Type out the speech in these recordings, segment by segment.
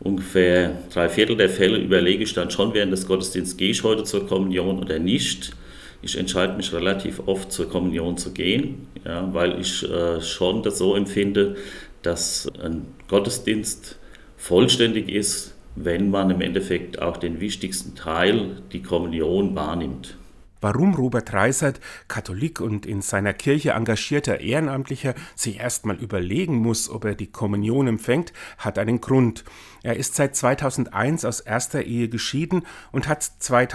ungefähr 3/4 der Fälle überlege ich dann schon während des Gottesdienstes, gehe ich heute zur Kommunion oder nicht. Ich entscheide mich relativ oft zur Kommunion zu gehen, ja, weil ich schon das so empfinde, dass ein Gottesdienst vollständig ist, wenn man im Endeffekt auch den wichtigsten Teil, die Kommunion, wahrnimmt. Warum Robert Reisert, Katholik und in seiner Kirche engagierter Ehrenamtlicher, sich erstmal überlegen muss, ob er die Kommunion empfängt, hat einen Grund. Er ist seit 2001 aus erster Ehe geschieden und hat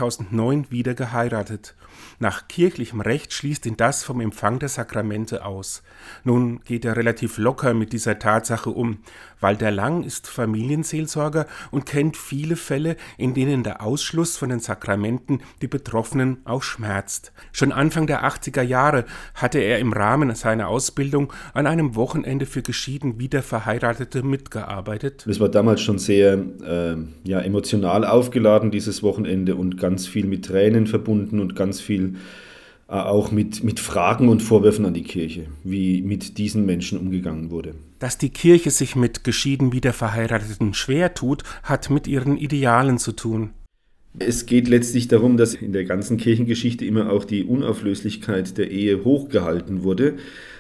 2009 wieder geheiratet. Nach kirchlichem Recht schließt ihn das vom Empfang der Sakramente aus. Nun geht er relativ locker mit dieser Tatsache um. Walter Lang ist Familienseelsorger und kennt viele Fälle, in denen der Ausschluss von den Sakramenten die Betroffenen auch schmerzt. Schon Anfang der 80er Jahre hatte er im Rahmen seiner Ausbildung an einem Wochenende für geschieden Wiederverheiratete mitgearbeitet. Das war damals schon sehr emotional aufgeladen, dieses Wochenende, und ganz viel mit Tränen verbunden und ganz viel auch mit Fragen und Vorwürfen an die Kirche, wie mit diesen Menschen umgegangen wurde. Dass die Kirche sich mit geschieden Wiederverheirateten schwer tut, hat mit ihren Idealen zu tun. Es geht letztlich darum, dass in der ganzen Kirchengeschichte immer auch die Unauflöslichkeit der Ehe hochgehalten wurde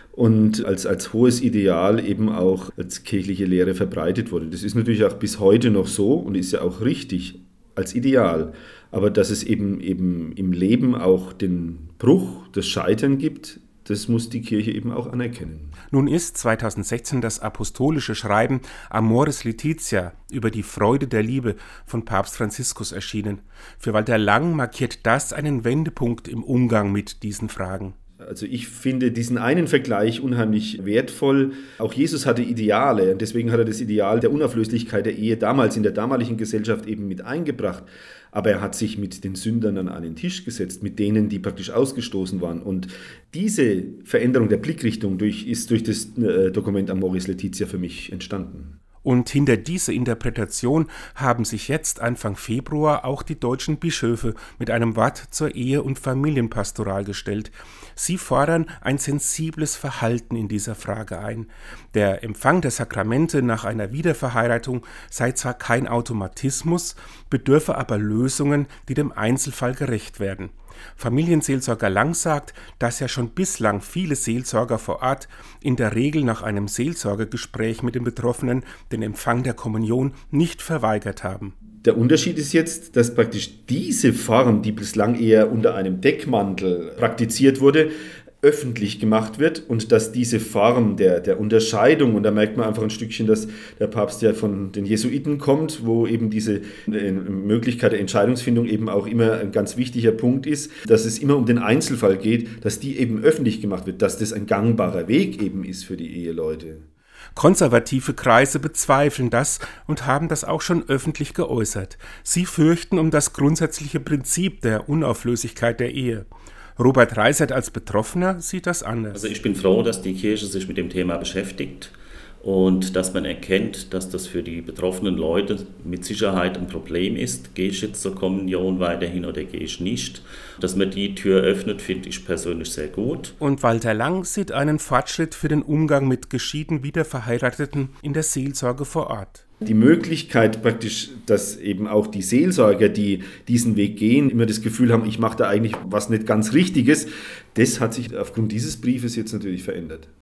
und als hohes Ideal eben auch als kirchliche Lehre verbreitet wurde. Das ist natürlich auch bis heute noch so und ist ja auch richtig als Ideal. Aber dass es eben im Leben auch den Bruch, das Scheitern gibt, das muss die Kirche eben auch anerkennen. Nun ist 2016 das apostolische Schreiben Amoris Laetitia über die Freude der Liebe von Papst Franziskus erschienen. Für Walter Lang markiert das einen Wendepunkt im Umgang mit diesen Fragen. Also ich finde diesen einen Vergleich unheimlich wertvoll. Auch Jesus hatte Ideale und deswegen hat er das Ideal der Unauflöslichkeit der Ehe damals in der damaligen Gesellschaft eben mit eingebracht. Aber er hat sich mit den Sündern an einen Tisch gesetzt, mit denen, die praktisch ausgestoßen waren. Und diese Veränderung der Blickrichtung ist durch das Dokument Amoris Laetitia für mich entstanden. Und hinter diese Interpretation haben sich jetzt Anfang Februar auch die deutschen Bischöfe mit einem Wort zur Ehe- und Familienpastoral gestellt. Sie fordern ein sensibles Verhalten in dieser Frage ein. Der Empfang der Sakramente nach einer Wiederverheiratung sei zwar kein Automatismus, bedürfe aber Lösungen, die dem Einzelfall gerecht werden. Familienseelsorger Lang sagt, dass ja schon bislang viele Seelsorger vor Ort in der Regel nach einem Seelsorgegespräch mit den Betroffenen den Empfang der Kommunion nicht verweigert haben. Der Unterschied ist jetzt, dass praktisch diese Form, die bislang eher unter einem Deckmantel praktiziert wurde, öffentlich gemacht wird und dass diese Form der Unterscheidung, und da merkt man einfach ein Stückchen, dass der Papst ja von den Jesuiten kommt, wo eben diese Möglichkeit der Entscheidungsfindung eben auch immer ein ganz wichtiger Punkt ist, dass es immer um den Einzelfall geht, dass die eben öffentlich gemacht wird, dass das ein gangbarer Weg eben ist für die Eheleute. Konservative Kreise bezweifeln das und haben das auch schon öffentlich geäußert. Sie fürchten um das grundsätzliche Prinzip der Unauflöslichkeit der Ehe. Robert Reisert als Betroffener sieht das anders. Also ich bin froh, dass die Kirche sich mit dem Thema beschäftigt und dass man erkennt, dass das für die betroffenen Leute mit Sicherheit ein Problem ist. Gehe ich jetzt zur Kommunion weiterhin oder gehe ich nicht? Dass man die Tür öffnet, finde ich persönlich sehr gut. Und Walter Lang sieht einen Fortschritt für den Umgang mit geschieden Wiederverheirateten in der Seelsorge vor Ort. Die Möglichkeit praktisch, dass eben auch die Seelsorger, die diesen Weg gehen, immer das Gefühl haben, ich mache da eigentlich was nicht ganz Richtiges, das hat sich aufgrund dieses Briefes jetzt natürlich verändert.